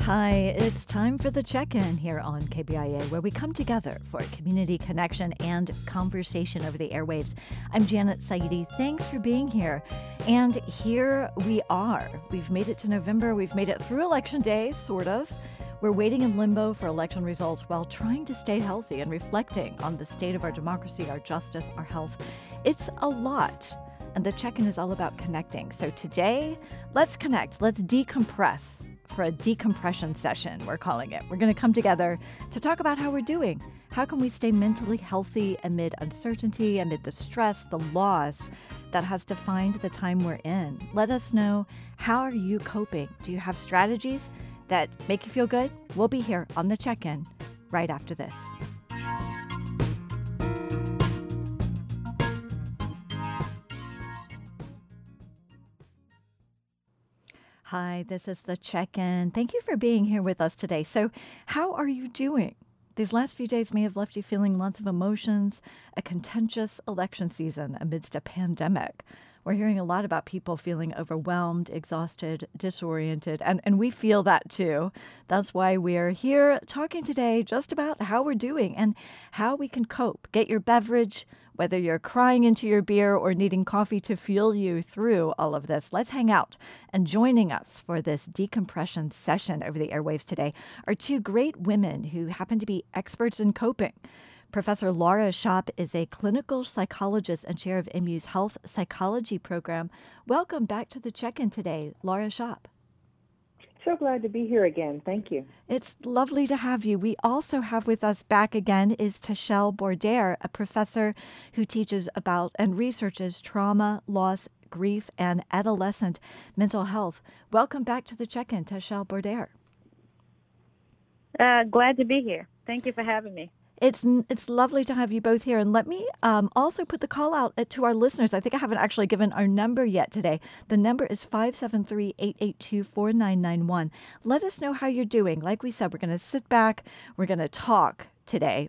Hi, it's time for the check-in here on KBIA, where we come together for community connection and conversation over the airwaves. I'm Janet Saidi. Thanks for being here. And here we are. We've made it to November. We've made it through Election Day, sort of. We're waiting in limbo for election results while trying to stay healthy and reflecting on the state of our democracy, our justice, our health. It's a lot. And the check-in is all about connecting. So today, let's connect. Let's decompress. For a decompression session, we're calling it. We're going to come together to talk about how we're doing. How can we stay mentally healthy amid uncertainty, amid the stress, the loss that has defined the time we're in? Let us know, how are you coping? Do you have strategies that make you feel good? We'll be here on the check-in right after this. Hi, this is the check-in. Thank you for being here with us today. So, how are you doing? These last few days may have left you feeling lots of emotions, a contentious election season amidst a pandemic. We're hearing a lot about people feeling overwhelmed, exhausted, disoriented, and we feel that too. That's why we're here talking today just about how we're doing and how we can cope. Get your beverage, whether you're crying into your beer or needing coffee to fuel you through all of this. Let's hang out. And joining us for this decompression session over the airwaves today are two great women who happen to be experts in coping. Professor Laura Schaap is a clinical psychologist and chair of MU's Health Psychology program. Welcome back to the check-in today, Laura Schaap. So glad to be here again. Thank you. It's lovely to have you. We also have with us back again is Tashelle Bourdaire, a professor who teaches about and researches trauma, loss, grief, and adolescent mental health. Welcome back to the check-in, Tashelle Bourdaire. Glad to be here. Thank you for having me. It's lovely to have you both here. And let me also put the call out to our listeners. I think I haven't actually given our number yet today. The number is 573-882-4991. Let us know how you're doing. Like we said, we're going to sit back. We're going to talk today.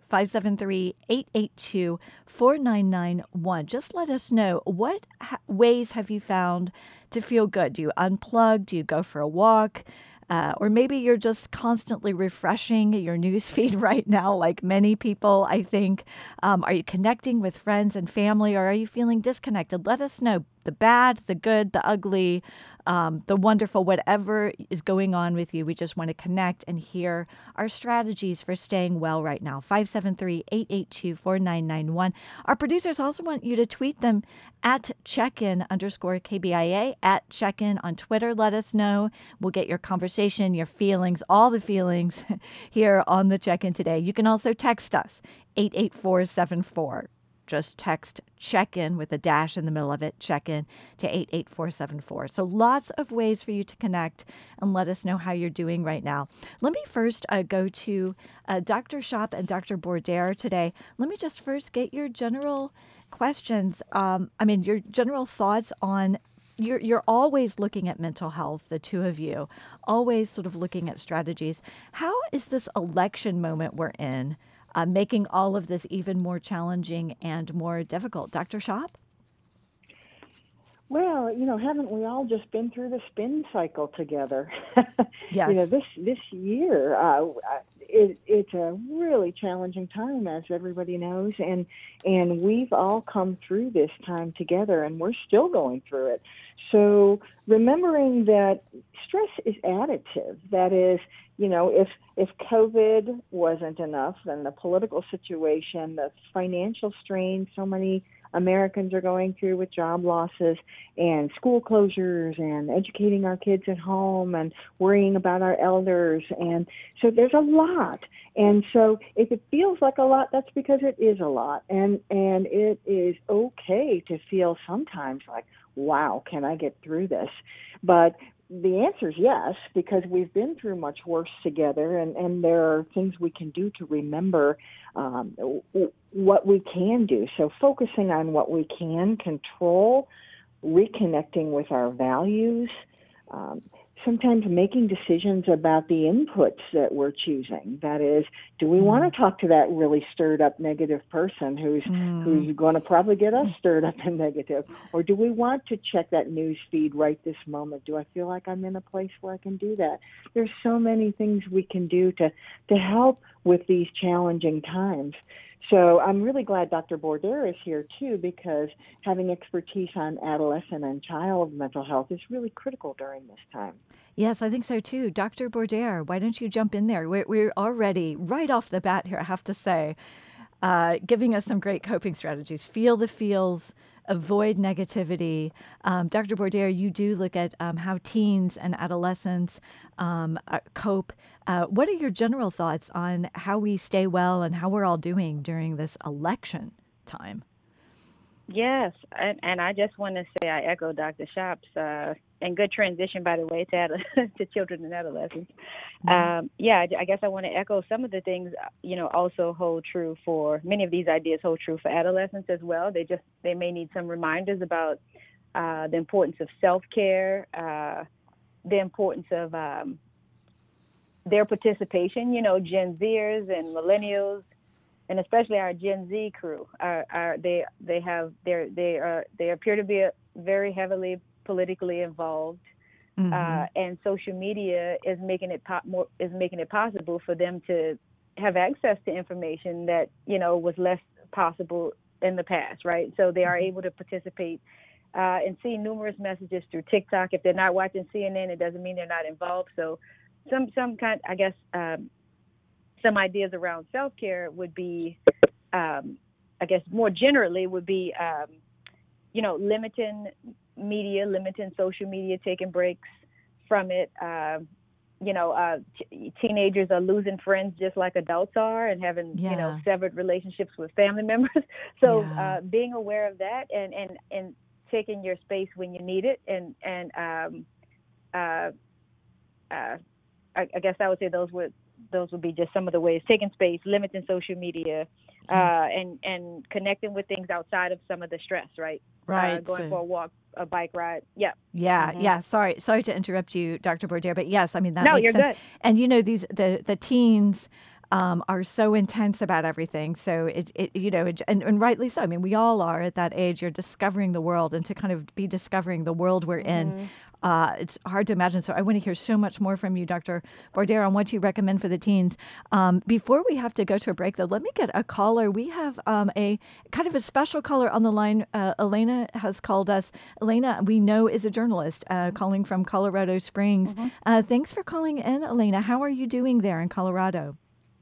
573-882-4991. Just let us know, what ways have you found to feel good? Do you unplug? Do you go for a walk? Or maybe you're just constantly refreshing your newsfeed right now, like many people, I think. Are you connecting with friends and family, or are you feeling disconnected? Let us know. The bad, the good, the ugly, the wonderful, whatever is going on with you. We just want to connect and hear our strategies for staying well right now. 573-882-4991. Our producers also want you to tweet them at checkin_KBIA, at checkin on Twitter. Let us know. We'll get your conversation, your feelings, all the feelings here on the check-in today. You can also text us, 88474. Just text check-in with a dash in the middle of it, check-in to 88474. So lots of ways for you to connect and let us know how you're doing right now. Let me first go to Dr. Schaap and Dr. Bourdaire today. Let me just first get your general questions. Your general thoughts on You're always looking at mental health, the two of you, always sort of looking at strategies. How is this election moment we're in making all of this even more challenging and more difficult? Dr. Schaap? Well, haven't we all just been through the spin cycle together? Yes. This year, it's a really challenging time, as everybody knows, and we've all come through this time together, and we're still going through it. So remembering that stress is additive, that is, if COVID wasn't enough, then the political situation, the financial strain so many Americans are going through with job losses and school closures and educating our kids at home and worrying about our elders. And so there's a lot. And so if it feels like a lot, that's because it is a lot. And it is okay to feel sometimes like, wow, can I get through this? But the answer is yes, because we've been through much worse together, and there are things we can do to remember what we can do. So focusing on what we can control, reconnecting with our values, sometimes making decisions about the inputs that we're choosing. That is, do we want to talk to that really stirred up negative person who's going to probably get us stirred up and negative? Or do we want to check that news feed right this moment? Do I feel like I'm in a place where I can do that? There's so many things we can do to help with these challenging times. So I'm really glad Dr. Bourdier is here, too, because having expertise on adolescent and child mental health is really critical during this time. Yes, I think so, too. Dr. Bourdier, why don't you jump in there? We're already, right off the bat here, I have to say, giving us some great coping strategies. Feel the feels, avoid negativity. Dr. Bourdier, you do look at how teens and adolescents cope. What are your general thoughts on how we stay well and how we're all doing during this election time? Yes, and I just want to say I echo Dr. Shop's, and good transition, by the way, to children and adolescents. I guess I want to echo some of the things, also hold true for, many of these ideas hold true for adolescents as well. They may need some reminders about the importance of self-care, the importance of their participation. Gen Zers and millennials, and especially our Gen Z crew, they appear to be very heavily politically involved, and social media is making it possible for them to have access to information that was less possible in the past, right? So they are able to participate and see numerous messages through TikTok. If they're not watching CNN, it doesn't mean they're not involved. So some ideas around self-care would be, more generally would be, limiting social media, taking breaks from it. Teenagers are losing friends just like adults are, and having, severed relationships with family members. So being aware of that and taking your space when you need it. I guess I would say those would be just some of the ways: taking space, limiting social media, and connecting with things outside of some of the stress, right? Right. Going for a walk, a bike ride. Yeah. Yeah. Sorry to interrupt you, Dr. Bourdier, but yes, I mean, that makes makes sense. Good. And the teens are so intense about everything. So and rightly so. I mean, we all are at that age. You're discovering the world, and to kind of be discovering the world we're in, it's hard to imagine. So I want to hear so much more from you, Dr. Bourdier, on what you recommend for the teens. Before we have to go to a break, though, let me get a caller. We have a kind of a special caller on the line. Elena has called us. Elena, we know, is a journalist calling from Colorado Springs. Thanks for calling in, Elena. How are you doing there in Colorado?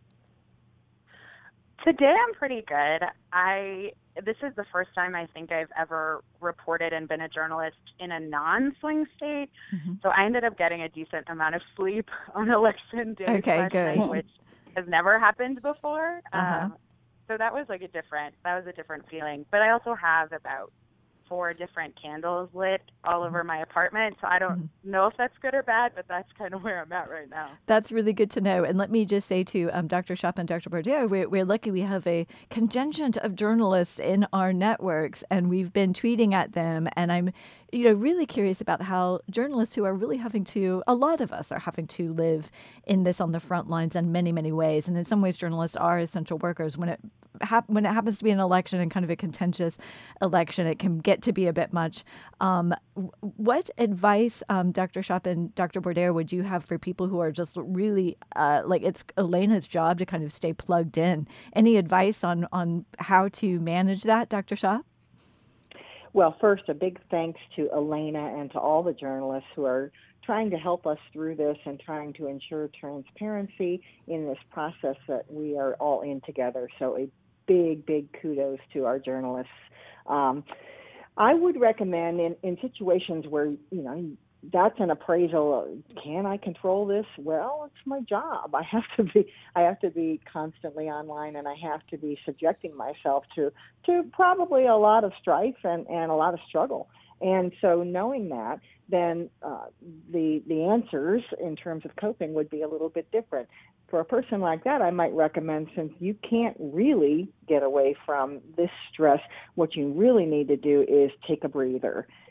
Today I'm pretty good. This is the first time I think I've ever reported and been a journalist in a non-swing state. So I ended up getting a decent amount of sleep on election day, okay, good. Night, which has never happened before. So that was a different feeling. But I also have about 4 different candles lit all over my apartment. So I don't know if that's good or bad, but that's kind of where I'm at right now. That's really good to know. And let me just say to Dr. Shop and Dr. Bourdier, we're lucky we have a contingent of journalists in our networks, and we've been tweeting at them. And I'm really curious about how journalists who are really a lot of us are having to live in this on the front lines in many, many ways. And in some ways, journalists are essential workers. When it happens to be an election and kind of a contentious election, it can get to be a bit much. What advice, Dr. Shop and Dr. Bourdier, would you have for people who are just really it's Elena's job to kind of stay plugged in? Any advice on how to manage that, Dr. Shop? Well, first, a big thanks to Elena and to all the journalists who are trying to help us through this and trying to ensure transparency in this process that we are all in together. So a big, big kudos to our journalists. I would recommend in situations where, that's an appraisal. Can I control this? Well, it's my job. I have to be constantly online, and I have to be subjecting myself to probably a lot of strife and a lot of struggle. And so knowing that, then the answers in terms of coping would be a little bit different. For a person like that, I might recommend, since you can't really get away from this stress, what you really need to do is take a breather.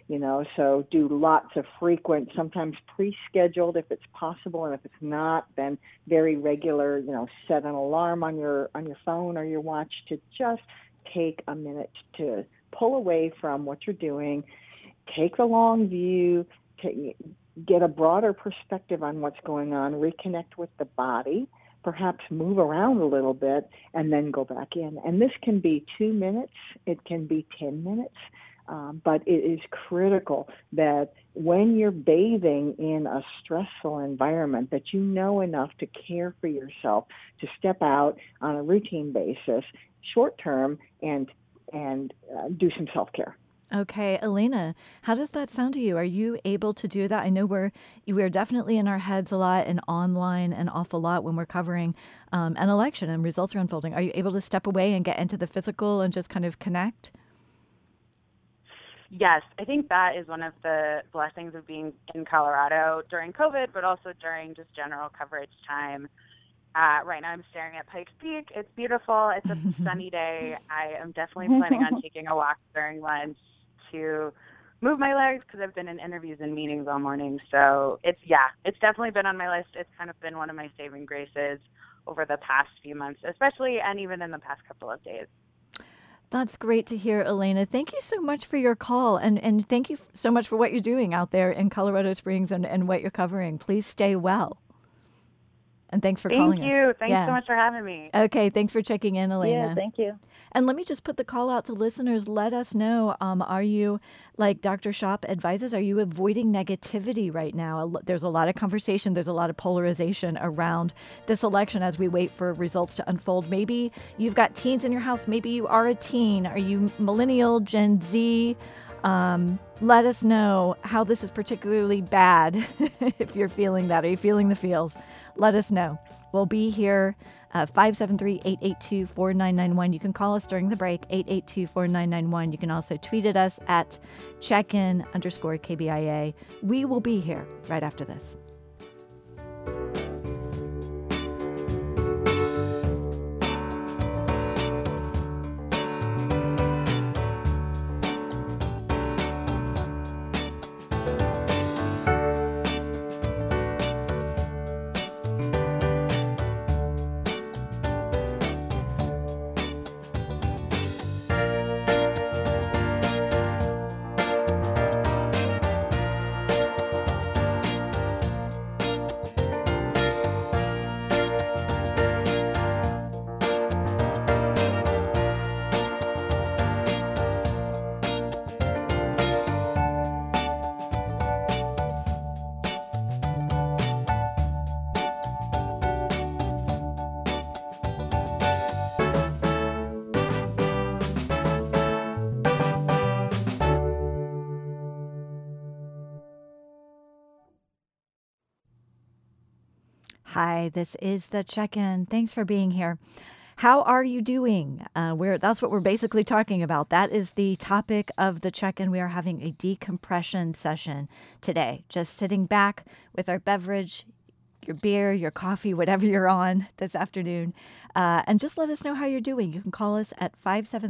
So do lots of frequent, sometimes pre-scheduled if it's possible, and if it's not, then very regular, set an alarm on your phone or your watch to just take a minute to pull away from what you're doing, take the long view, get a broader perspective on what's going on, reconnect with the body, perhaps move around a little bit, and then go back in. And this can be 2 minutes, it can be 10 minutes, but it is critical that when you're bathing in a stressful environment, that you know enough to care for yourself, to step out on a routine basis, short term, and do some self-care. Okay, Elena, how does that sound to you? Are you able to do that? I know we're definitely in our heads a lot and online an awful lot when we're covering an election and results are unfolding. Are you able to step away and get into the physical and just kind of connect? Yes, I think that is one of the blessings of being in Colorado during COVID, but also during just general coverage time. Right now I'm staring at Pikes Peak. It's beautiful. It's a sunny day. I am definitely planning on taking a walk during lunch to move my legs because I've been in interviews and meetings all morning. So it's definitely been on my list. It's kind of been one of my saving graces over the past few months, especially, and even in the past couple of days. That's great to hear, Elena. Thank you so much for your call, and thank you so much for what you're doing out there in Colorado Springs and what you're covering. Please stay well. And thanks for calling us. Thank you. Thanks so much for having me. Okay, thanks for checking in, Elena. Yeah, thank you. And let me just put the call out to listeners. Let us know, are you, like Dr. Shop advises, are you avoiding negativity right now? There's a lot of conversation. There's a lot of polarization around this election as we wait for results to unfold. Maybe you've got teens in your house. Maybe you are a teen. Are you millennial, Gen Z? Let us know how this is particularly bad if you're feeling that. Are you feeling the feels? Let us know. We'll be here 573-882-4991. You can call us during the break, 882-4991. You can also tweet at us at checkin_KBIA. We will be here right after this. Hi, this is the check-in. Thanks for being here. How are you doing? That's what we're basically talking about. That is the topic of the check-in. We are having a decompression session today. Just sitting back with our beverage, your beer, your coffee, whatever you're on this afternoon. And just let us know how you're doing. You can call us at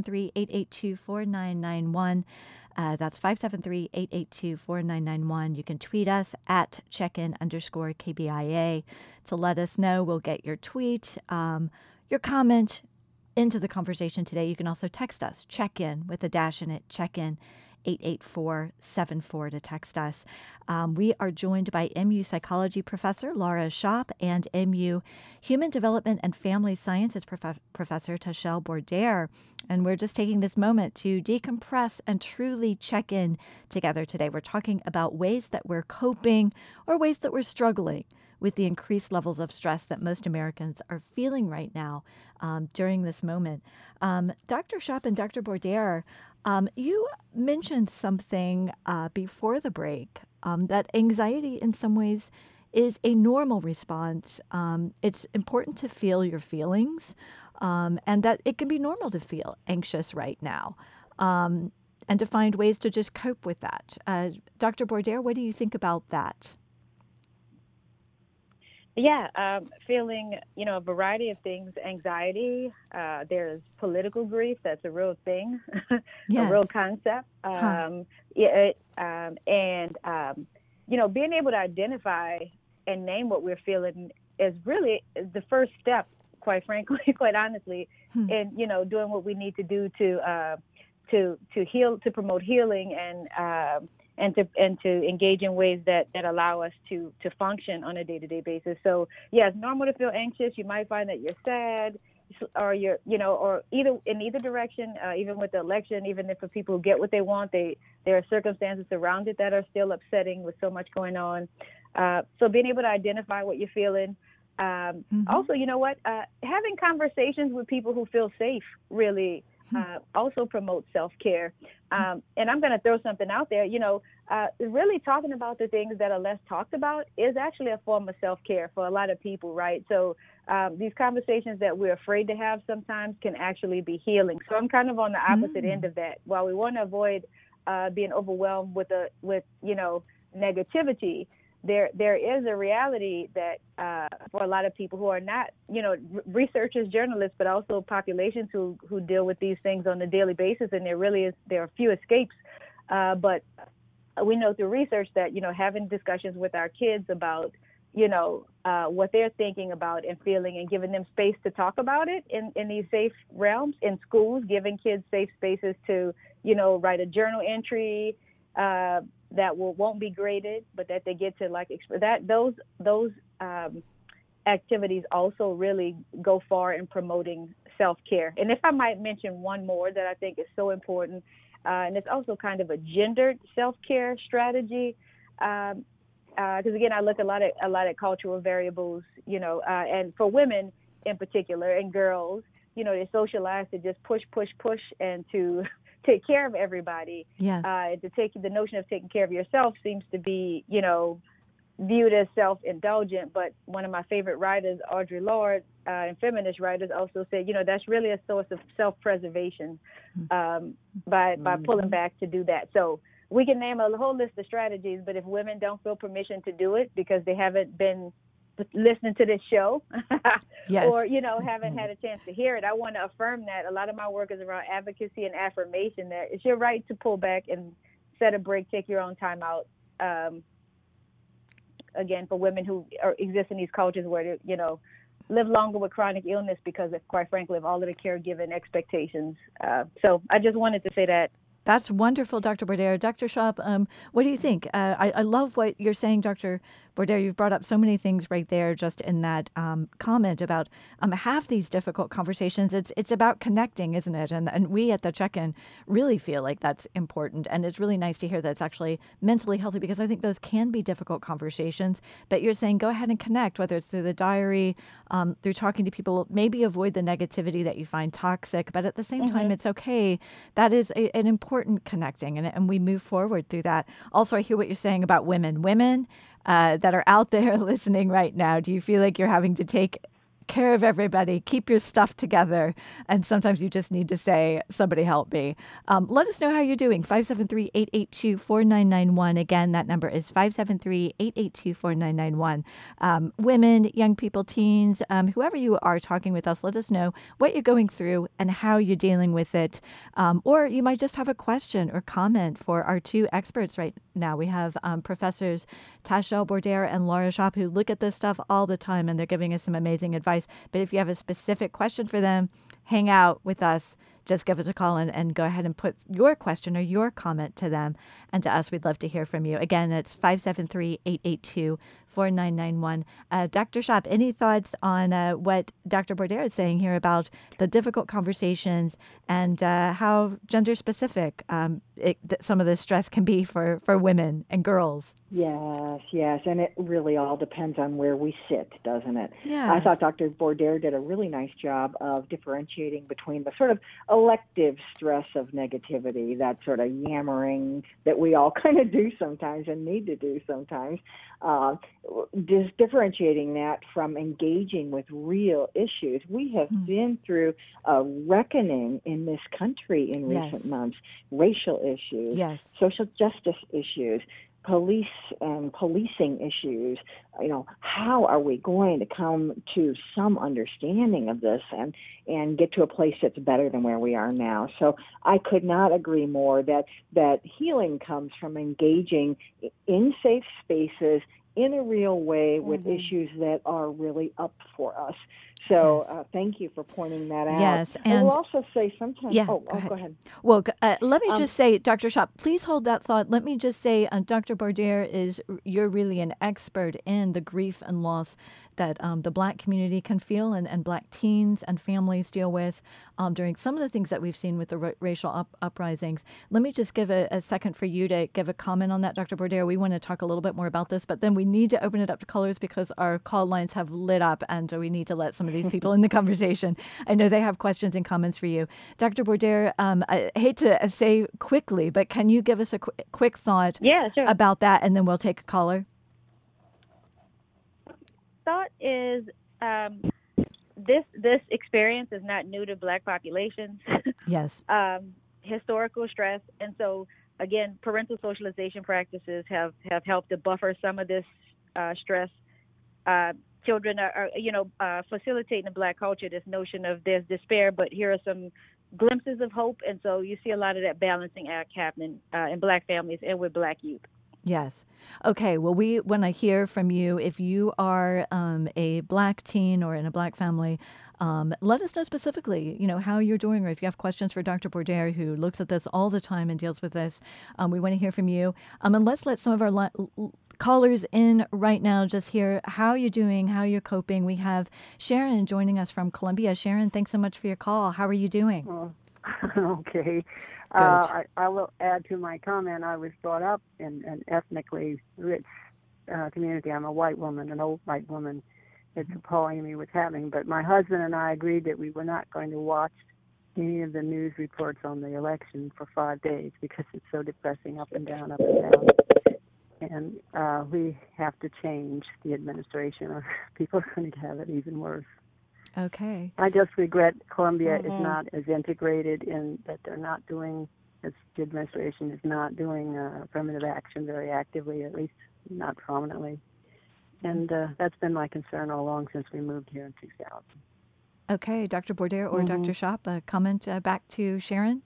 573-882-4991. That's 573-882-4991. You can tweet us at checkin_KBIA to let us know. We'll get your tweet, your comment into the conversation today. You can also text us, check-in with a dash in it, check-in 88474 to text us. We are joined by MU Psychology Professor Laura Shop and MU Human Development and Family Sciences Professor Tashelle Bourdaire. And we're just taking this moment to decompress and truly check in together today. We're talking about ways that we're coping or ways that we're struggling with the increased levels of stress that most Americans are feeling right now during this moment. Dr. Shop and Dr. Bourdaire, you mentioned something before the break, that anxiety in some ways is a normal response. It's important to feel your feelings, and that it can be normal to feel anxious right now, and to find ways to just cope with that. Dr. Bourdaire, what do you think about that? Yeah, feeling, a variety of things. Anxiety. There's political grief. That's a real thing, a real Yes. concept. Huh. Yeah, and being able to identify and name what we're feeling is really the first step. Quite frankly, quite honestly, Hmm. in doing what we need to do to heal, to promote healing, and to engage in ways that allow us to function on a day-to-day basis. So yeah, it's normal to feel anxious. You might find that you're sad, or you're or either direction. Even with the election, even if the people who get what they want, there are circumstances around it that are still upsetting with so much going on. So being able to identify what you're feeling. Also, having conversations with people who feel safe really also promotes self-care. And I'm going to throw something out there. Really talking about the things that are less talked about is actually a form of self-care for a lot of people, right? So these conversations that we're afraid to have sometimes can actually be healing. So I'm kind of on the opposite end of that. While we want to avoid being overwhelmed with negativity, there is a reality that for a lot of people who are not, researchers, journalists, but also populations who deal with these things on a daily basis, and there are few escapes. But we know through research that, having discussions with our kids about, what they're thinking about and feeling, and giving them space to talk about it in these safe realms, in schools, giving kids safe spaces to, write a journal entry, that won't be graded, but that they get to those activities also really go far in promoting self-care. And if I might mention one more that I think is so important, and it's also kind of a gendered self-care strategy, because again, I look a lot at cultural variables, and for women in particular, and girls, they're socialized to just push, and to take care of everybody. Yes. The notion of taking care of yourself seems to be, viewed as self-indulgent. But one of my favorite writers, Audre Lorde, and feminist writers also said, that's really a source of self-preservation by pulling back to do that. So we can name a whole list of strategies, but if women don't feel permission to do it because they haven't been listening to this show Yes. or haven't had a chance to hear it, I want to affirm that a lot of my work is around advocacy and affirmation, that it's your right to pull back and set a break, take your own time out. Again, for women who exist in these cultures where they live longer with chronic illness because of, quite frankly, of all of the caregiving expectations. So I just wanted to say that. That's wonderful, Dr. Bourdier. Dr. Schaap, what do you think? I love what you're saying, Dr. Bourdier. You've brought up so many things right there just in that comment about have these difficult conversations. It's about connecting, isn't it? And we at the Check-In really feel like that's important. And it's really nice to hear that it's actually mentally healthy, because I think those can be difficult conversations. But you're saying go ahead and connect, whether it's through the diary, through talking to people, maybe avoid the negativity that you find toxic. But at the same time, it's okay. That is an important connecting, and we move forward through that. Also, I hear what you're saying about women that are out there listening right now. Do you feel like you're having to take care of everybody, keep your stuff together, and sometimes you just need to say, somebody help me? Let us know how you're doing. 573-882-4991. Again, that number is 573-882-4991. Women, young people, teens, whoever you are talking with us, let us know what you're going through and how you're dealing with it. Or you might just have a question or comment for our two experts right now. We have Professors Tashel Bourdier and Laura Schaap, who look at this stuff all the time, and they're giving us some amazing advice. But if you have a specific question for them, hang out with us. Just give us a call and go ahead and put your question or your comment to them and to us. We'd love to hear from you. Again, it's 573-882-4991. Dr. Schaap, any thoughts on what Dr. Bourdier is saying here about the difficult conversations and how gender specific some of the stress can be for women and girls? Yes, and it really all depends on where we sit, doesn't it? Yeah. I thought Dr. Bourdier did a really nice job of differentiating between the sort of elective stress of negativity, that sort of yammering that we all kind of do sometimes and need to do sometimes, just differentiating that from engaging with real issues. We have been through a reckoning in this country in recent months, racial issues, social justice issues, police and policing issues. How are we going to come to some understanding of this and get to a place that's better than where we are now? So I could not agree more that healing comes from engaging in safe spaces in a real way with issues that are really up for us. So thank you for pointing that out. Yes, and we'll also say sometimes. Go ahead. Well, let me just say, Dr. Schaap, please hold that thought. Let me just say, Dr. Bourdier, you're really an expert in the grief and loss that the Black community can feel and Black teens and families deal with during some of the things that we've seen with the racial uprisings. Let me just give a second for you to give a comment on that, Dr. Bourdier. We want to talk a little bit more about this, but then we need to open it up to callers because our call lines have lit up and we need to let some of these people in the conversation. I know they have questions and comments for you. Dr. Bourdier, I hate to say quickly, but can you give us a quick thought about that, and then we'll take a caller? Thought is this experience is not new to Black populations. Yes. Historical stress, and so again, parental socialization practices have helped to buffer some of this stress. Children are facilitating in Black culture this notion of there's despair, but here are some glimpses of hope, and so you see a lot of that balancing act happening in Black families and with Black youth. Yes. Okay. Well, we want to hear from you. If you are a Black teen or in a Black family, let us know specifically, how you're doing, or if you have questions for Dr. Bourdier, who looks at this all the time and deals with this. We want to hear from you. And let's let some of our callers in right now, just hear how you're doing, how you're coping. We have Sharon joining us from Columbia. Sharon, thanks so much for your call. How are you doing? Oh, okay. I will add to my comment. I was brought up in an ethnically rich community. I'm a white woman, an old white woman. It's appalling to me what's happening. But my husband and I agreed that we were not going to watch any of the news reports on the election for 5 days because it's so depressing, up and down, up and down. And we have to change the administration, or people are going to have it even worse. Okay. I just regret Columbia is not as integrated in that they're not doing, as the administration is not doing affirmative action very actively, at least not prominently. And that's been my concern all along since we moved here in 2000. Okay. Dr. Bourdier or Dr. Schaap, a comment back to Sharon?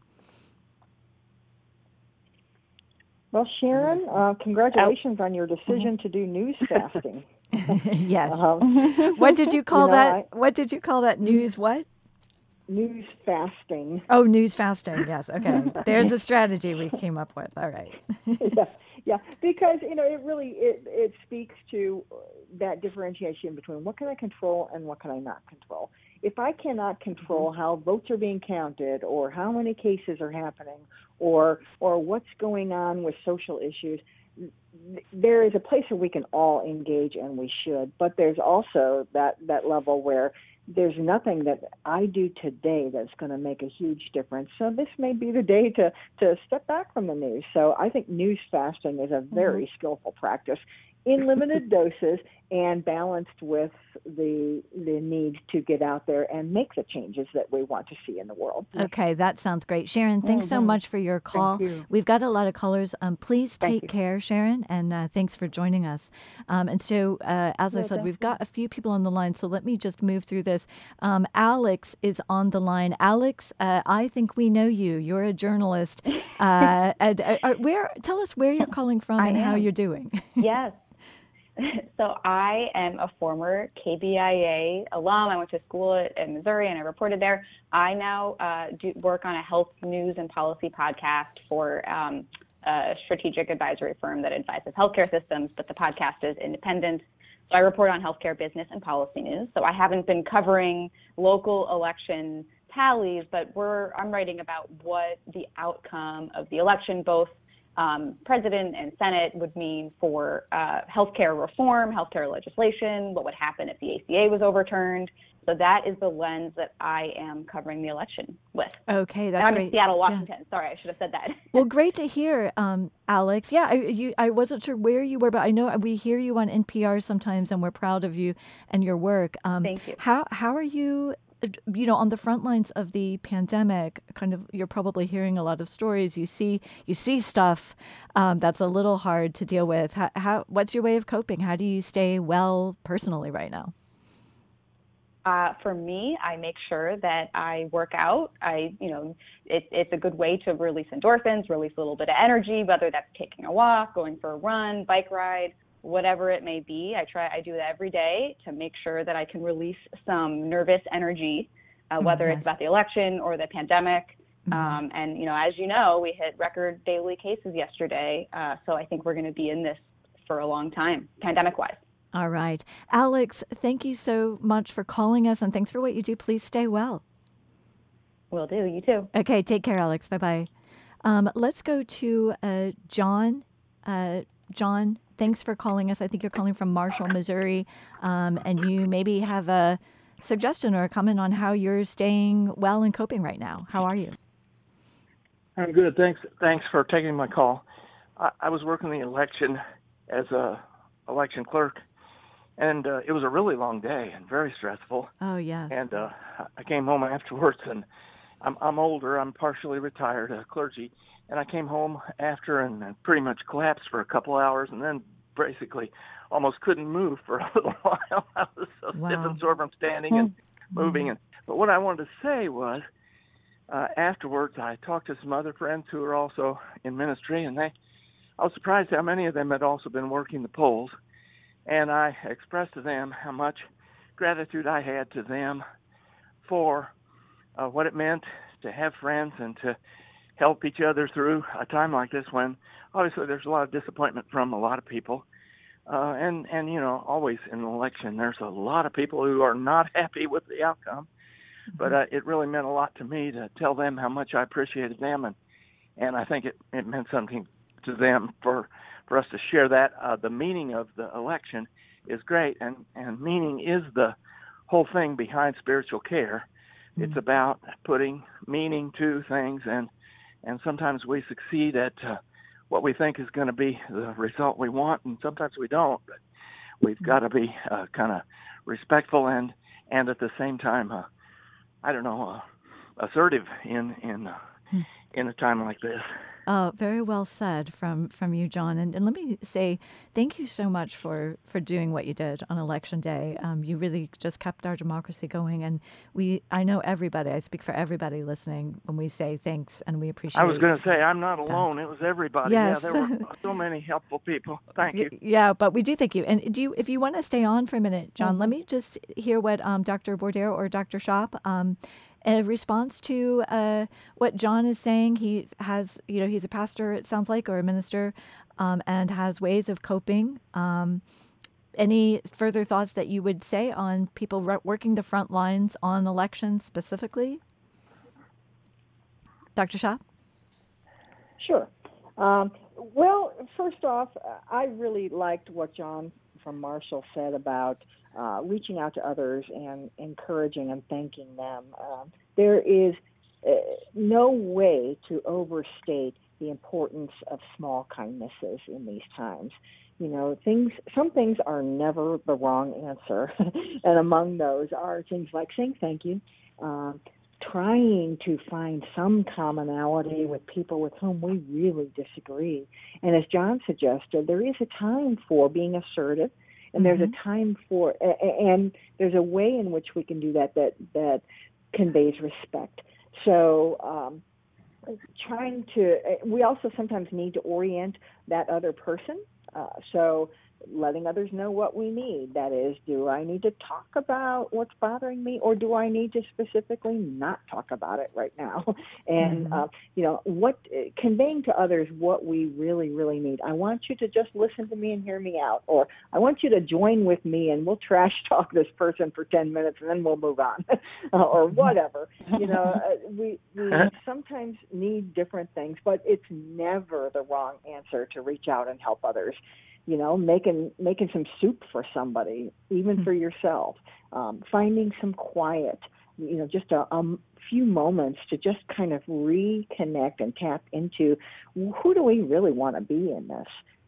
Well, Sharon, congratulations on your decision to do news fasting. Yes. What did you call that? What did you call that? News what? News fasting. Oh, news fasting. Yes. Okay. There's a strategy we came up with. All right. Yeah. Because it really it speaks to that differentiation between what can I control and what can I not control. If I cannot control how votes are being counted, or how many cases are happening, or what's going on with social issues, there is a place where we can all engage, and we should. But there's also that level where there's nothing that I do today that's going to make a huge difference. So this may be the day to step back from the news. So I think news fasting is a very skillful practice in limited doses and balanced with the need to get out there and make the changes that we want to see in the world. Okay, that sounds great. Sharon, thanks so much for your call. Thank you. We've got a lot of callers. Please take care, Sharon, and thanks for joining us. And so, as I said, we've got a few people on the line, so let me just move through this. Alex is on the line. Alex, I think we know you. You're a journalist. Tell us where you're calling from and how you're doing. Yes. So I am a former KBIA alum. I went to school in Missouri and I reported there. I now do work on a health news and policy podcast for a strategic advisory firm that advises healthcare systems, but the podcast is independent. So I report on healthcare business and policy news. So I haven't been covering local election tallies, but I'm writing about what the outcome of the election, both President and Senate, would mean for healthcare reform, healthcare legislation, what would happen if the ACA was overturned. So that is the lens that I am covering the election with. Okay, that's great. I'm in Seattle, Washington. Yeah. Sorry, I should have said that. Well, great to hear, Alex. Yeah, I wasn't sure where you were, but I know we hear you on NPR sometimes, and we're proud of you and your work. Thank you. How are you on the front lines of the pandemic, kind of, you're probably hearing a lot of stories. You see stuff that's a little hard to deal with. What's your way of coping? How do you stay well personally right now? For me, I make sure that I work out. It's a good way to release endorphins, release a little bit of energy, whether that's taking a walk, going for a run, bike ride, whatever it may be. I do that every day to make sure that I can release some nervous energy, whether it's about the election or the pandemic. And, as you know, we hit record daily cases yesterday. So I think we're going to be in this for a long time, pandemic-wise. All right. Alex, thank you so much for calling us, and thanks for what you do. Please stay well. Will do. You too. Okay. Take care, Alex. Bye-bye. Let's go to John. John, thanks for calling us. I think you're calling from Marshall, Missouri, and you maybe have a suggestion or a comment on how you're staying well and coping right now. How are you? I'm good. Thanks for taking my call. I was working the election as a election clerk, and it was a really long day and very stressful. Oh, yes. And I came home afterwards, and I'm older. I'm partially retired, clergy. And I came home after and pretty much collapsed for a couple hours, and then basically almost couldn't move for a little while. I was so stiff and sore from standing and moving. But what I wanted to say was, afterwards, I talked to some other friends who are also in ministry, and I was surprised how many of them had also been working the polls. And I expressed to them how much gratitude I had to them for what it meant to have friends and to help each other through a time like this when obviously there's a lot of disappointment from a lot of people. And always in an election, there's a lot of people who are not happy with the outcome. But it really meant a lot to me to tell them how much I appreciated them. And I think it meant something to them for us to share that. The meaning of the election is great. And meaning is the whole thing behind spiritual care. It's about putting meaning to things, and sometimes we succeed at what we think is going to be the result we want, and sometimes we don't. But we've got to be kind of respectful and at the same time, assertive in a time like this. Very well said from you, John. And let me say thank you so much for doing what you did on Election Day. You really just kept our democracy going. And I know everybody, I speak for everybody listening when we say thanks, and we appreciate it. I was going to say, I'm not alone. It was everybody. Yes. Yeah, there were so many helpful people. Thank you. Yeah, but we do thank you. And if you want to stay on for a minute, John, let me just hear what Dr. Bordero or Dr. Shop, in response to what John is saying. He has, he's a pastor, it sounds like, or a minister, and has ways of coping. Any further thoughts that you would say on people working the front lines on elections specifically? Dr. Shah? Sure. Well, first off, I really liked what John from Marshall said about reaching out to others and encouraging and thanking them. There is no way to overstate the importance of small kindnesses in these times. Some things are never the wrong answer, and among those are things like saying thank you, trying to find some commonality with people with whom we really disagree. And as John suggested, there is a time for being assertive, and there's a time for, and there's a way in which we can do that conveys respect. So we also sometimes need to orient that other person. So letting others know what we need. That is, do I need to talk about what's bothering me, or do I need to specifically not talk about it right now? And, conveying to others what we really, really need. I want you to just listen to me and hear me out, or I want you to join with me and we'll trash talk this person for 10 minutes and then we'll move on, or whatever. We sometimes need different things, but it's never the wrong answer to reach out and help others. Making some soup for somebody, even for yourself, finding some quiet, just a few moments to just kind of reconnect and tap into who do we really want to be in this,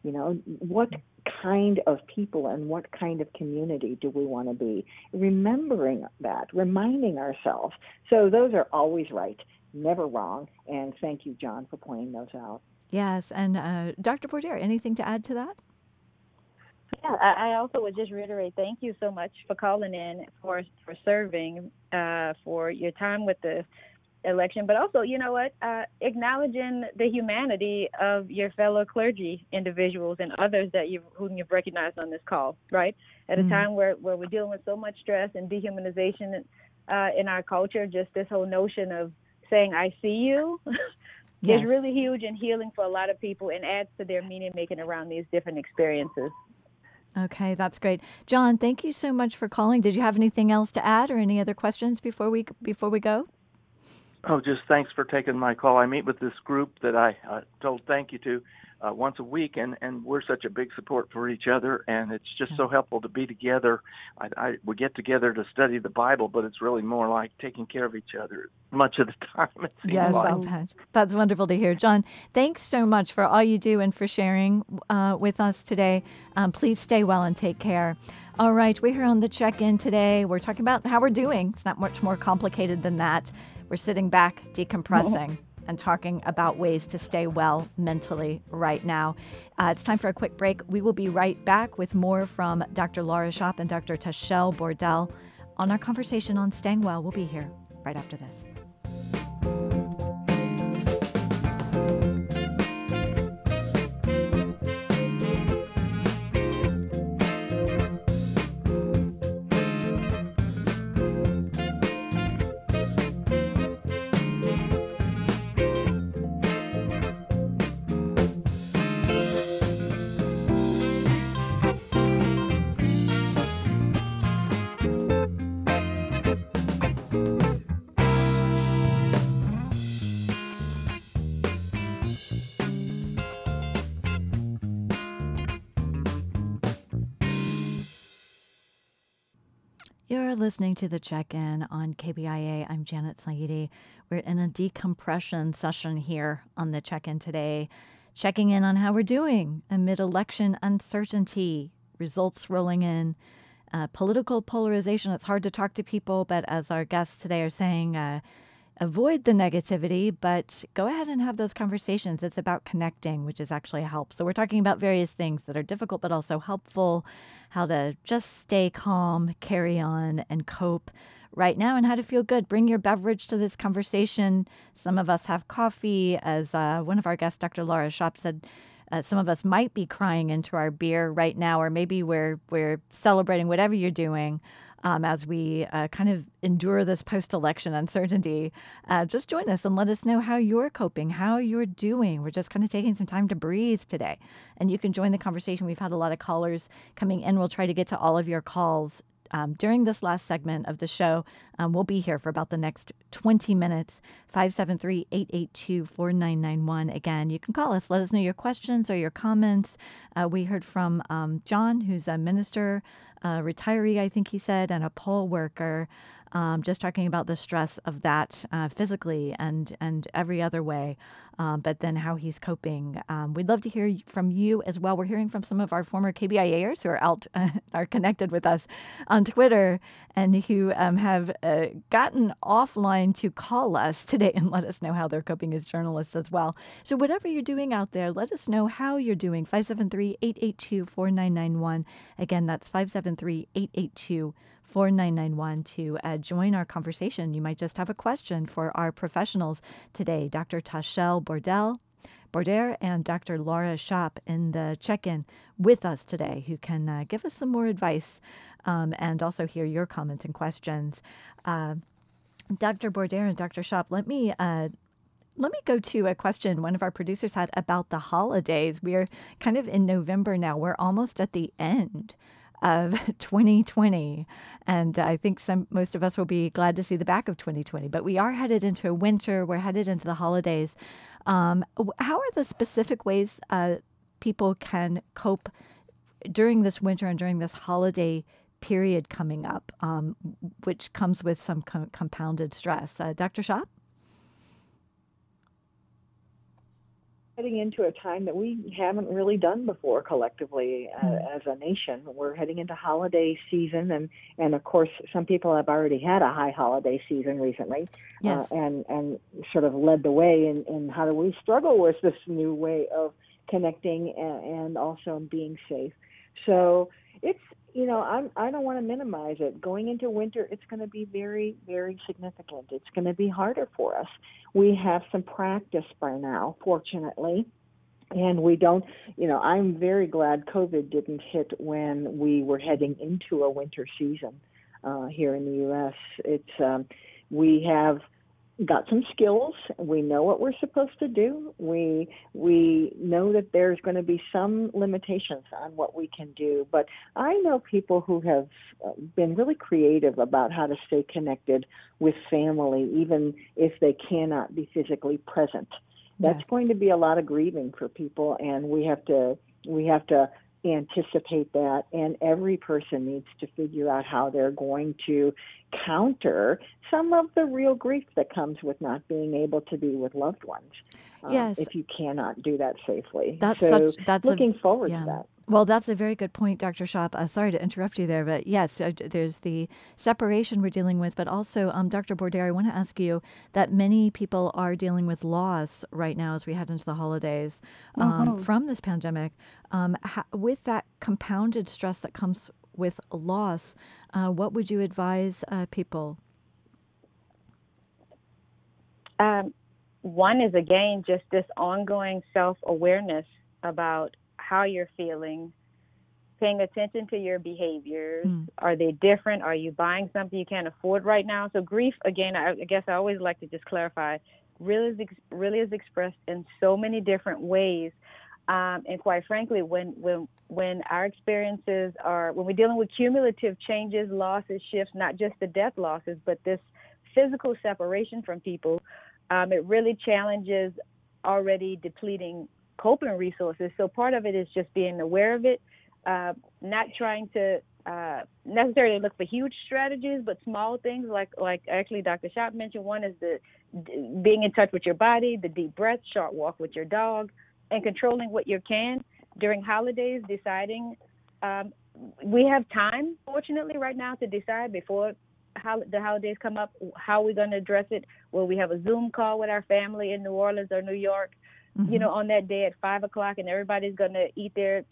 You know, what kind of people and what kind of community do we want to be? Remembering that, reminding ourselves. So those are always right, never wrong. And thank you, John, for pointing those out. Yes. And Dr. Bourdier, anything to add to that? Yeah, I also would just reiterate, thank you so much for calling in, for serving, for your time with the election, but also, you know what, acknowledging the humanity of your fellow clergy individuals and others whom you've recognized on this call, right? At a time where we're dealing with so much stress and dehumanization in our culture, just this whole notion of saying, I see you, is really huge and healing for a lot of people and adds to their meaning making around these different experiences. Okay, that's great. John, thank you so much for calling. Did you have anything else to add or any other questions before we go? Oh, just thanks for taking my call. I meet with this group that I told thank you to once a week, and we're such a big support for each other, and it's just so helpful to be together. We get together to study the Bible, but it's really more like taking care of each other much of the time. Yes, I'll bet. That's wonderful to hear. John, thanks so much for all you do and for sharing with us today. Please stay well and take care. All right, we're here on the check-in today. We're talking about how we're doing. It's not much more complicated than that. We're sitting back, decompressing, and talking about ways to stay well mentally right now. It's time for a quick break. We will be right back with more from Dr. Laura Schaap and Dr. Tashel Bordell on our conversation on staying well. We'll be here right after this. You're listening to The Check-In on KBIA. I'm Janet Saidi. We're in a decompression session here on The Check-In today, checking in on how we're doing amid election uncertainty, results rolling in, political polarization. It's hard to talk to people, but as our guests today are saying, avoid the negativity, but go ahead and have those conversations. It's about connecting, which is actually a help. So we're talking about various things that are difficult but also helpful, how to just stay calm, carry on, and cope right now, and how to feel good. Bring your beverage to this conversation. Some of us have coffee. As one of our guests, Dr. Laura Schaap, said, some of us might be crying into our beer right now, or maybe we're celebrating whatever you're doing. As we kind of endure this post-election uncertainty, just join us and let us know how you're coping, how you're doing. We're just kind of taking some time to breathe today. And you can join the conversation. We've had a lot of callers coming in. We'll try to get to all of your calls during this last segment of the show. We'll be here for about the next 20 minutes, 573-882-4991. Again, you can call us. Let us know your questions or your comments. We heard from John, who's a minister, retiree, I think he said, and a poll worker, just talking about the stress of that physically and every other way, but then how he's coping. We'd love to hear from you as well. We're hearing from some of our former KBIAers who are out, are connected with us on Twitter, and who have gotten offline to call us today and let us know how they're coping as journalists as well. So whatever you're doing out there, let us know how you're doing. 573-882-4991. Again, that's 573-882-4991 to join our conversation. You might just have a question for our professionals today, Dr. Tashel Bordell and Dr. Laura Schaap in the check-in with us today, who can give us some more advice and also hear your comments and questions. Dr. Bourdier and Dr. Schaap, let me go to a question one of our producers had about the holidays. We are kind of in November now. We're almost at the end of 2020. And I think most of us will be glad to see the back of 2020. But we are headed into winter. We're headed into the holidays. How are the specific ways people can cope during this winter and during this holiday period coming up, which comes with some compounded stress? Dr. Schaap? Yeah, heading into a time that we haven't really done before collectively as a nation. We're heading into holiday season, and of course, some people have already had a high holiday season recently, yes. And sort of led the way in how do we struggle with this new way of connecting and also being safe. So it's, I don't want to minimize it. Going into winter, it's going to be very, very significant. It's going to be harder for us. We have some practice by now, fortunately, and we don't, I'm very glad COVID didn't hit when we were heading into a winter season here in the U.S. It's we have got some skills. We know what we're supposed to do. We know that there's going to be some limitations on what we can do. But I know people who have been really creative about how to stay connected with family, even if they cannot be physically present. That's Yes. going to be a lot of grieving for people, and we have to anticipate that, and every person needs to figure out how they're going to counter some of the real grief that comes with not being able to be with loved ones. Yes. If you cannot do that safely. That's looking forward to that. Well, that's a very good point, Dr. Shop. Sorry to interrupt you there, but yes, there's the separation we're dealing with, but also, Dr. Bourdier, I want to ask you that many people are dealing with loss right now as we head into the holidays from this pandemic. With that compounded stress that comes with loss, what would you advise people? One is, again, just this ongoing self-awareness about how you're feeling, paying attention to your behaviors. Are they different? Are you buying something you can't afford right now? So grief, again, I guess I always like to just clarify, really is expressed in so many different ways. And quite frankly, when our experiences are, when we're dealing with cumulative changes, losses, shifts, not just the death losses, but this physical separation from people, it really challenges already depleting coping resources. So part of it is just being aware of it, not trying to necessarily look for huge strategies, but small things like actually Dr. Shop mentioned. One is the being in touch with your body, the deep breath, short walk with your dog, and controlling what you can during holidays, deciding we have time, fortunately, right now to decide before the holidays come up, how we're going to address it. Will we have a Zoom call with our family in New Orleans or New York, on that day at 5:00, and everybody's going to eat their,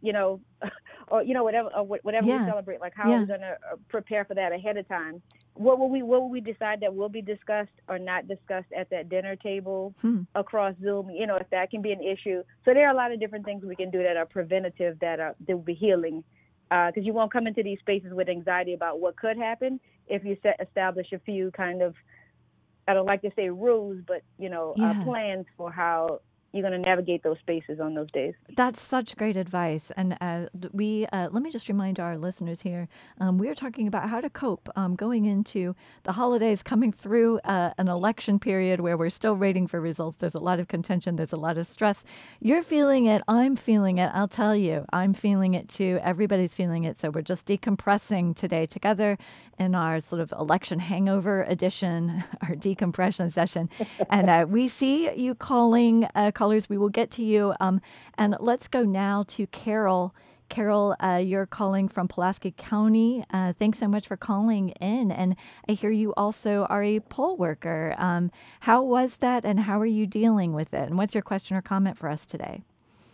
or whatever we celebrate. Like, how are we going to prepare for that ahead of time? What will we decide that will be discussed or not discussed at that dinner table across Zoom? If that can be an issue. So there are a lot of different things we can do that are preventative, that will be healing. Because you won't come into these spaces with anxiety about what could happen if you establish a few kind of, I don't like to say rules, but plans for how you're going to navigate those spaces on those days. That's such great advice. And let me just remind our listeners here, we're talking about how to cope going into the holidays, coming through an election period where we're still waiting for results. There's a lot of contention. There's a lot of stress. You're feeling it. I'm feeling it. I'll tell you, I'm feeling it too. Everybody's feeling it. So we're just decompressing today together in our sort of election hangover edition, our decompression session. And we see you calling callers. We will get to you. And let's go now to Carol. Carol, you're calling from Pulaski County. Thanks so much for calling in. And I hear you also are a poll worker. How was that, and how are you dealing with it? And what's your question or comment for us today?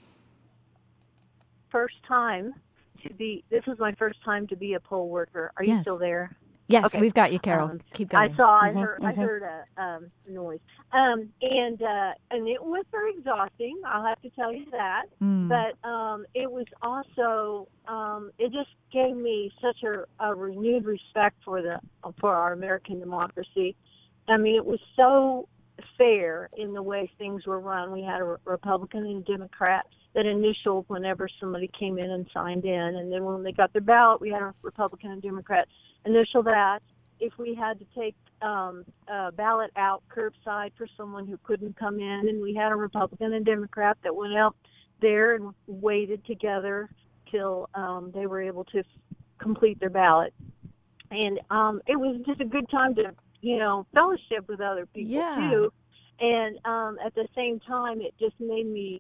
This was my first time to be a poll worker. Are you still there? Yes, okay. We've got you, Carol. Keep going. I heard a noise. And it was very exhausting, I'll have to tell you that. But it was also, it just gave me such a renewed respect for our American democracy. I mean, it was so fair in the way things were run. We had a Republican and a Democrat that initialed whenever somebody came in and signed in. And then when they got their ballot, we had a Republican and Democrat initial that. If we had to take a ballot out curbside for someone who couldn't come in, and we had a Republican and Democrat that went out there and waited together till they were able to complete their ballot. And it was just a good time to, fellowship with other people too. And at the same time, it just made me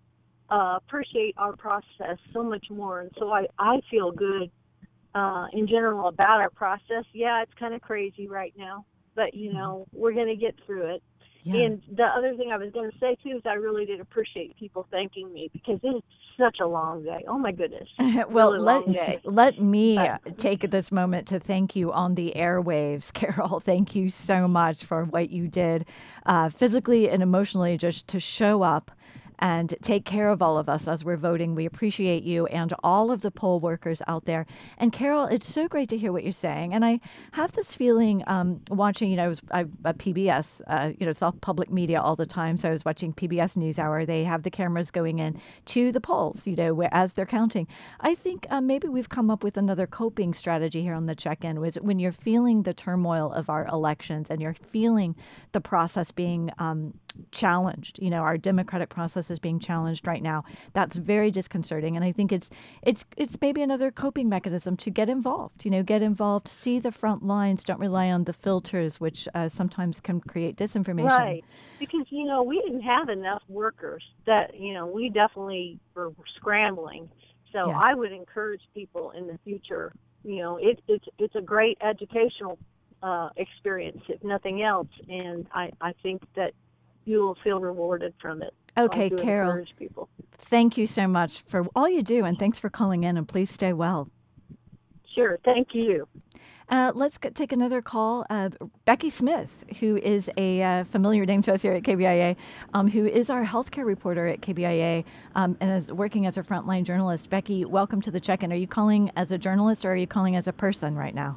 appreciate our process so much more. And so I feel good in general about our process. Yeah, it's kind of crazy right now, but, we're going to get through it. Yeah. And the other thing I was going to say, too, is I really did appreciate people thanking me because it's such a long day. Oh, my goodness. Well, really long day. Let me take this moment to thank you on the airwaves, Carol. Thank you so much for what you did physically and emotionally just to show up and take care of all of us as we're voting. We appreciate you and all of the poll workers out there. And Carol, it's so great to hear what you're saying. And I have this feeling watching, I'm a PBS, it's all public media all the time. So I was watching PBS NewsHour. They have the cameras going in to the polls, as they're counting. I think maybe we've come up with another coping strategy here on the check-in, was when you're feeling the turmoil of our elections and you're feeling the process being challenged, our democratic process is being challenged right now. That's very disconcerting. And I think it's maybe another coping mechanism to get involved, see the front lines, don't rely on the filters, which sometimes can create disinformation. Right. Because, we didn't have enough workers that, we definitely were scrambling. So yes. I would encourage people in the future, it's a great educational experience, if nothing else. And I think that you will feel rewarded from it. Okay, Carol, thank you so much for all you do, and thanks for calling in, and please stay well. Sure, thank you. Let's take another call. Becky Smith, who is a familiar name to us here at KBIA, who is our healthcare reporter at KBIA and is working as a frontline journalist. Becky, welcome to the check-in. Are you calling as a journalist or are you calling as a person right now?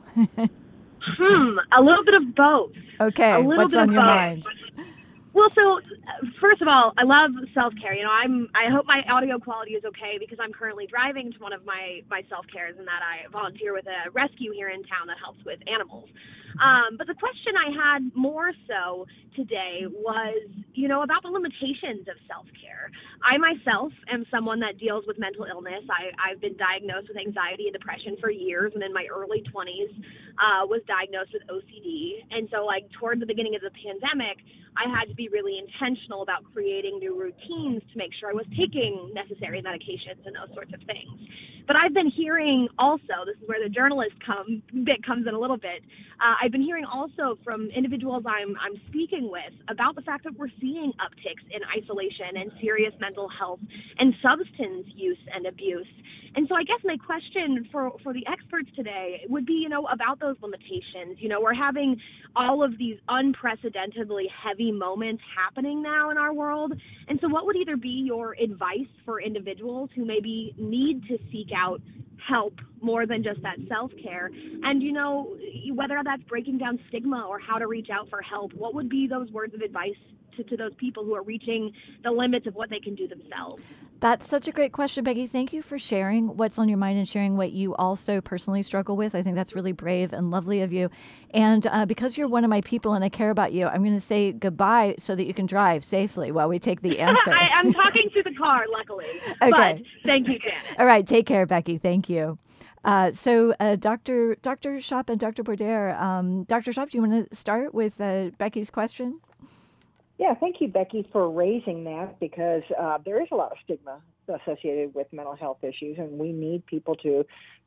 A little bit of both. Okay, what's on your mind? Well, so first of all, I love self-care. I hope my audio quality is okay because I'm currently driving to one of my self-cares, and that I volunteer with a rescue here in town that helps with animals. But the question I had more so today was, about the limitations of self-care. I myself am someone that deals with mental illness. I've been diagnosed with anxiety and depression for years, and in my early 20s was diagnosed with OCD. And so, toward the beginning of the pandemic, I had to be really intentional about creating new routines to make sure I was taking necessary medications and those sorts of things. But I've been hearing also, this is where the journalist bit comes in a little bit, I've been hearing also from individuals I'm speaking with about the fact that we're seeing upticks in isolation and serious mental health and substance use and abuse. And so I guess my question for the experts today would be, about those limitations. We're having all of these unprecedentedly heavy moments happening now in our world. And so what would either be your advice for individuals who maybe need to seek out help more than just that self-care? And, whether that's breaking down stigma or how to reach out for help, what would be those words of advice to those people who are reaching the limits of what they can do themselves? That's such a great question, Becky. Thank you for sharing what's on your mind and sharing what you also personally struggle with. I think that's really brave and lovely of you. And because you're one of my people and I care about you, I'm going to say goodbye so that you can drive safely while we take the answer. I'm talking to the car, luckily. Okay. But thank you, Janet. All right. Take care, Becky. Thank you. So Dr. Schopp and Dr. Bourdier, Dr. Schopp, do you want to start with Becky's question? Yeah, thank you, Becky, for raising that because there is a lot of stigma associated with mental health issues, and we need people to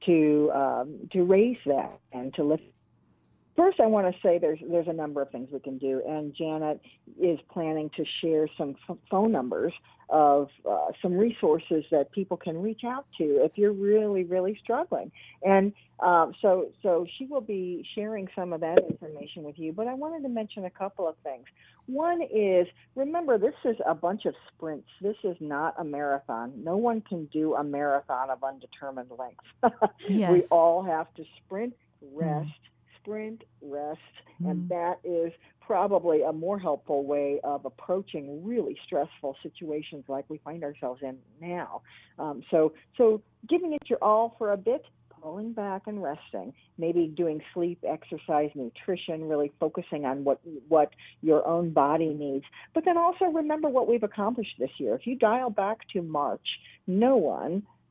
raise that and to lift. First, I want to say there's a number of things we can do, and Janet is planning to share some phone numbers of some resources that people can reach out to if you're really, really struggling. And so she will be sharing some of that information with you. But I wanted to mention a couple of things. One is, remember, this is a bunch of sprints. This is not a marathon. No one can do a marathon of undetermined length. Yes. We all have to sprint, rest, sprint, rest, and that is probably a more helpful way of approaching really stressful situations like we find ourselves in now. So giving it your all for a bit, pulling back and resting, maybe doing sleep, exercise, nutrition, really focusing on what your own body needs. But then also remember what we've accomplished this year. If you dial back to March, no one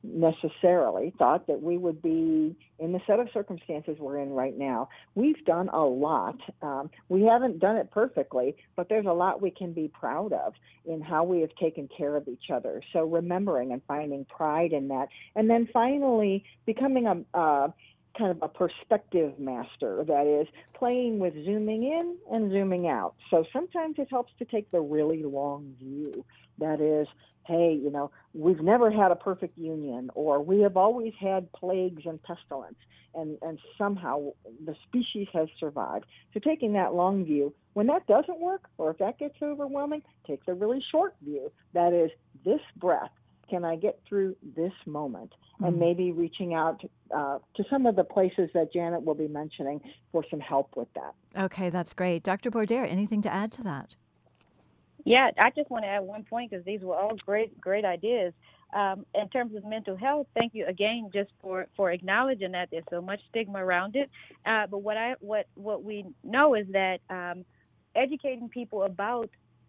necessarily thought that we would be in the set of circumstances we're in right now. We've done a lot. We haven't done it perfectly, but there's a lot we can be proud of in how we have taken care of each other. So remembering and finding pride in that. And then finally becoming a kind of a perspective master, that is playing with zooming in and zooming out. So sometimes it helps to take the really long view. That is, hey, we've never had a perfect union, or we have always had plagues and pestilence, and somehow the species has survived. So taking that long view, when that doesn't work, or if that gets overwhelming, take the really short view. That is, this breath, can I get through this moment? And maybe reaching out to some of the places that Janet will be mentioning for some help with that. Okay, that's great. Dr. Bourdier, anything to add to that? Yeah, I just want to add one point, because these were all great ideas. In terms of mental health, thank you again just for acknowledging that there's so much stigma around it. But what we know is that educating people about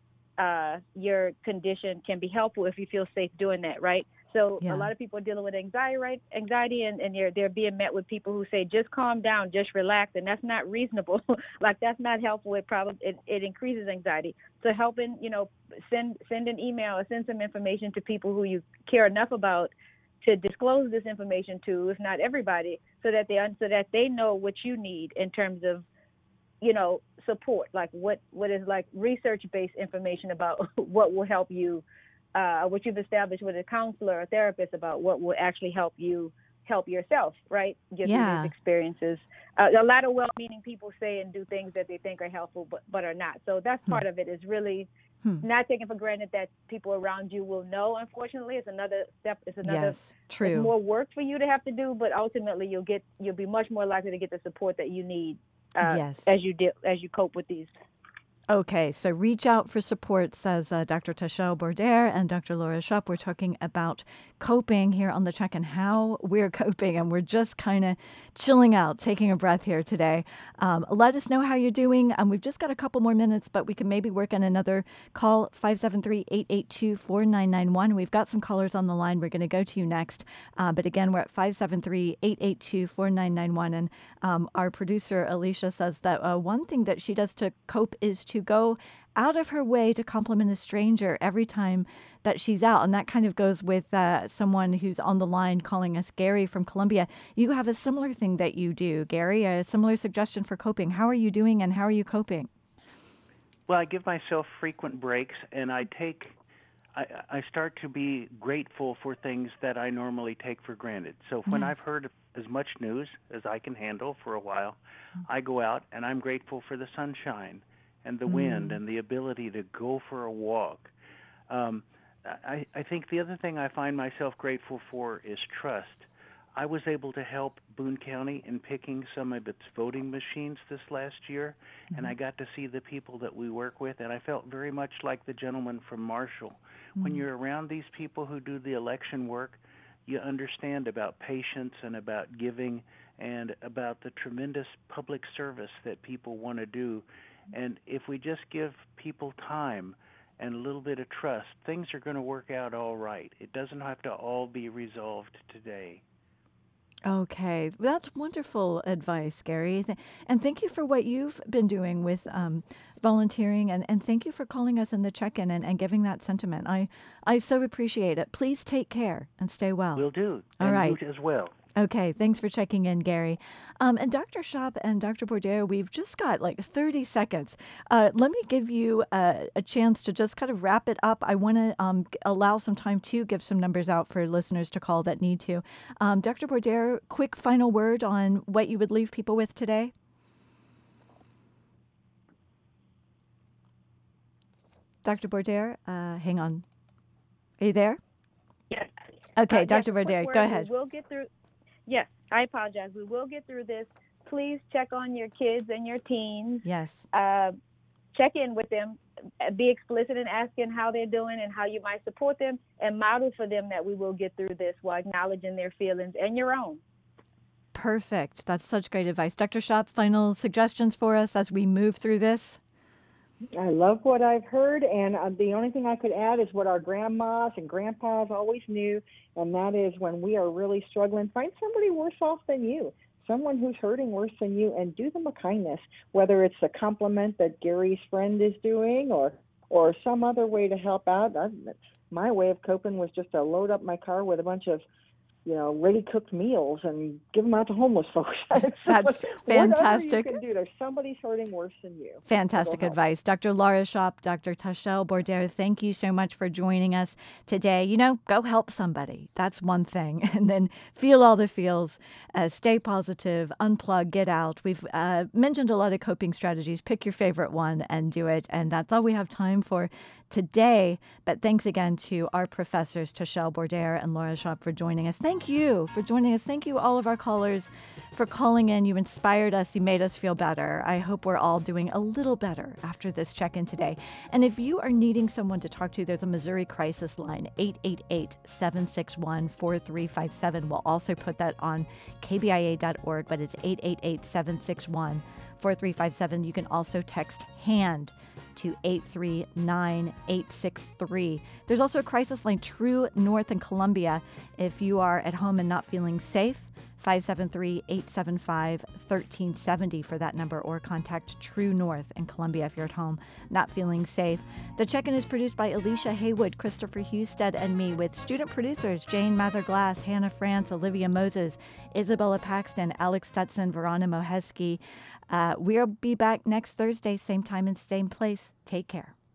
your condition can be helpful if you feel safe doing that, right? So a lot of people are dealing with anxiety, and they're being met with people who say, just calm down, just relax, and that's not reasonable. Like, that's not helpful. It increases anxiety. So helping, send an email or send some information to people who you care enough about to disclose this information to, if not everybody, so that they know what you need in terms of, support, like what is like research-based information about what will help you, what you've established with a counselor or therapist about what will actually help you help yourself, right? Get through these experiences. A lot of well-meaning people say and do things that they think are helpful, but are not. So that's part of it, is really not taking for granted that people around you will know. Unfortunately, it's another step. It's another. Yes, true. It's more work for you to have to do, but ultimately you'll be much more likely to get the support that you need as you cope with these. Okay, so reach out for support, says Dr. Tashelle Bourdier and Dr. Laura Shupp. We're talking about coping here on The Check and how we're coping, and we're just kind of chilling out, taking a breath here today. Let us know how you're doing. We've just got a couple more minutes, but we can maybe work on another call, 573-882-4991. We've got some callers on the line. We're going to go to you next. But again, we're at 573-882-4991. And our producer, Alicia, says that one thing that she does to cope is to go out of her way to compliment a stranger every time that she's out. And that kind of goes with someone who's on the line calling us, Gary from Columbia. You have a similar thing that you do, Gary, a similar suggestion for coping. How are you doing and how are you coping? Well, I give myself frequent breaks, and I start to be grateful for things that I normally take for granted. So when I've heard as much news as I can handle for a while, I go out and I'm grateful for the sunshine and the wind and the ability to go for a walk. I think the other thing I find myself grateful for is trust. I was able to help Boone County in picking some of its voting machines this last year, and I got to see the people that we work with, and I felt very much like the gentleman from Marshall. When you're around these people who do the election work, you understand about patience and about giving and about the tremendous public service that people want to do. And if we just give people time and a little bit of trust, things are going to work out all right. It doesn't have to all be resolved today. Okay, that's wonderful advice, Gary. And thank you for what you've been doing with volunteering, and thank you for calling us in the check-in and giving that sentiment. I so appreciate it. Please take care and stay well. Will do. All right. You as well. Okay, thanks for checking in, Gary. And Dr. Shupp and Dr. Bourdier, we've just got like 30 seconds. Let me give you a chance to just kind of wrap it up. I want to allow some time to give some numbers out for listeners to call that need to. Dr. Bourdier, quick final word on what you would leave people with today? Dr. Bourdier, hang on. Are you there? Yes. Okay, Dr. Bourdier, go ahead. We'll get through. Yes, I apologize. We will get through this. Please check on your kids and your teens. Yes. Check in with them. Be explicit in asking how they're doing and how you might support them, and model for them that we will get through this while acknowledging their feelings and your own. Perfect. That's such great advice. Dr. Shupp, final suggestions for us as we move through this? I love what I've heard, and the only thing I could add is what our grandmas and grandpas always knew, and that is when we are really struggling, find somebody worse off than you, someone who's hurting worse than you, and do them a kindness, whether it's a compliment that Gary's friend is doing or some other way to help out. My way of coping was just to load up my car with a bunch of ready-cooked meals and give them out to homeless folks. That's fantastic. Whatever you can do, there's somebody's hurting worse than you. Fantastic advice. Dr. Laura Shop, Dr. Tashel Bourdaire, thank you so much for joining us today. Go help somebody. That's one thing. And then feel all the feels. Stay positive, unplug, get out. We've mentioned a lot of coping strategies. Pick your favorite one and do it. And that's all we have time for today. But thanks again to our professors, Tashel Bourdaire and Laura Shop, for joining us. Thank you for joining us. Thank you, all of our callers, for calling in. You inspired us. You made us feel better. I hope we're all doing a little better after this check-in today. And if you are needing someone to talk to, there's a Missouri crisis line, 888-761-4357. We'll also put that on kbia.org, but it's 888-761-4357. You can also text HAND to 839-863. There's also a crisis line, True North in Columbia. If you are at home and not feeling safe, 573-875-1370 for that number, or contact True North in Columbia if you're at home not feeling safe. The check-in is produced by Alicia Haywood, Christopher Husted, and me, with student producers Jane Mather-Glass, Hannah France, Olivia Moses, Isabella Paxton, Alex Stutson, Verona Moheski. We'll be back next Thursday, same time and same place. Take care.